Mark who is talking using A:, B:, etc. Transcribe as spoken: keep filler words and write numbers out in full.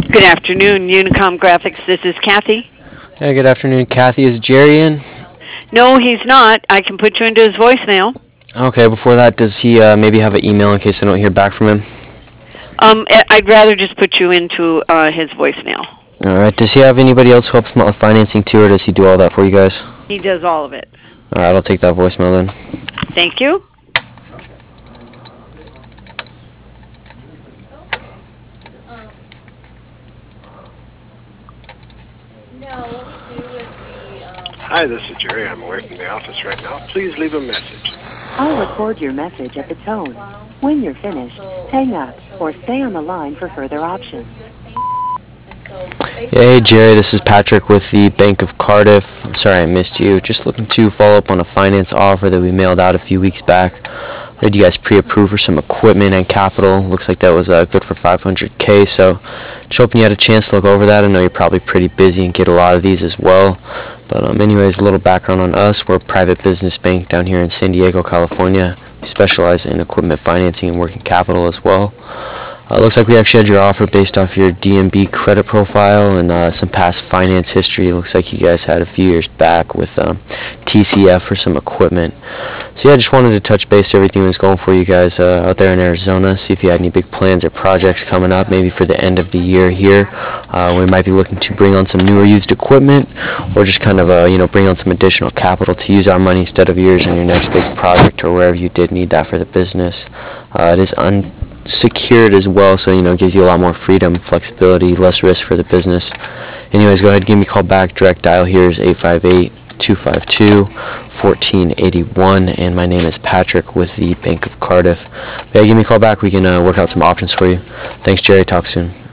A: Good afternoon, Unicom Graphics. This is Kathy.
B: Yeah, good afternoon, Kathy. Is Jerry in?
A: No, he's not. I can put you into his voicemail.
B: Okay, before that, does he uh, maybe have an email in case I don't hear back from him?
A: Um, I'd rather just put you into uh, his voicemail.
B: All right. Does he have anybody else who helps him out with financing too, or does he do all that for you guys?
A: He does all of it.
B: All right, I'll take that voicemail then.
A: Thank you.
C: Hi, this is Jerry. I'm away from the office right now. Please leave a message.
D: I'll record your message at the tone. When you're finished, hang up or stay on the line for further options.
B: Yeah, hey Jerry, this is Patrick with the Bank of Cardiff. I'm sorry I missed you. Just looking to follow up on a finance offer that we mailed out a few weeks back. I had you guys pre-approved for some equipment and capital. Looks like that was uh, good for five hundred K, so just hoping you had a chance to look over that. I know you're probably pretty busy and get a lot of these as well. But um, anyways, a little background on us. We're a private business bank down here in San Diego, California. We specialize in equipment financing and working capital as well. Uh, looks like we actually had your offer based off your D M B credit profile and uh, some past finance history. Looks like you guys had a few years back with um, T C F for some equipment. So yeah, I just wanted to touch base everything was going for you guys uh, out there in Arizona, see if you had any big plans or projects coming up, maybe for the end of the year here. Uh, we might be looking to bring on some new or used equipment, or just kind of uh, you know bring on some additional capital to use our money instead of yours in your next big project or wherever you did need that for the business. Uh, it is un secured as well, so you know it gives you a lot more freedom, flexibility, less risk for the business. Anyways, go ahead, give me a call back. Direct dial here is eight five eight, two five two, one four eight one, and my name is Patrick with the Bank of Cardiff. But yeah, give me a call back. We can uh, work out some options for you. Thanks, Jerry. Talk soon.